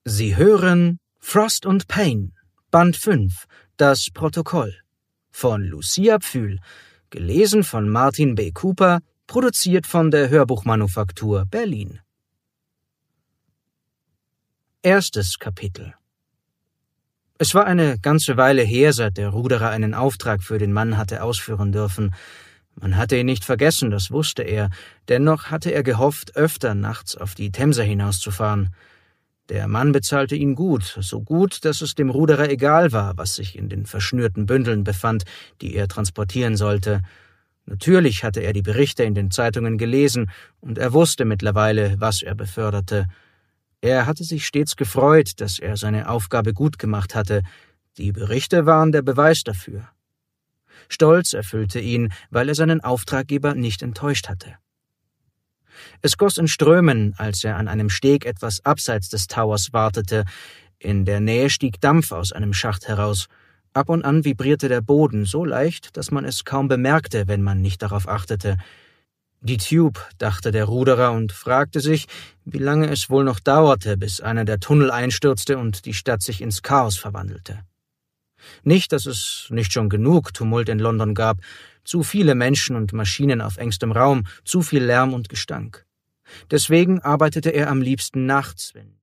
Sie hören Frost und Pain, Band 5, das Protokoll, von Lucia Pfühl, gelesen von Martin B. Cooper, produziert von der Hörbuchmanufaktur Berlin. Erstes Kapitel. Es war eine ganze Weile her, seit der Ruderer einen Auftrag für den Mann hatte ausführen dürfen. Man hatte ihn nicht vergessen, das wusste er, dennoch hatte er gehofft, öfter nachts auf die Themse hinauszufahren. Der Mann bezahlte ihn gut, so gut, dass es dem Ruderer egal war, was sich in den verschnürten Bündeln befand, die er transportieren sollte. Natürlich hatte er die Berichte in den Zeitungen gelesen, und er wusste mittlerweile, was er beförderte. Er hatte sich stets gefreut, dass er seine Aufgabe gut gemacht hatte. Die Berichte waren der Beweis dafür. Stolz erfüllte ihn, weil er seinen Auftraggeber nicht enttäuscht hatte. Es goss in Strömen, als er an einem Steg etwas abseits des Towers wartete. In der Nähe stieg Dampf aus einem Schacht heraus. Ab und an vibrierte der Boden so leicht, dass man es kaum bemerkte, wenn man nicht darauf achtete. Die Tube, dachte der Ruderer und fragte sich, wie lange es wohl noch dauerte, bis einer der Tunnel einstürzte und die Stadt sich ins Chaos verwandelte. Nicht, dass es nicht schon genug Tumult in London gab, zu viele Menschen und Maschinen auf engstem Raum, zu viel Lärm und Gestank. Deswegen arbeitete er am liebsten nachts, wenn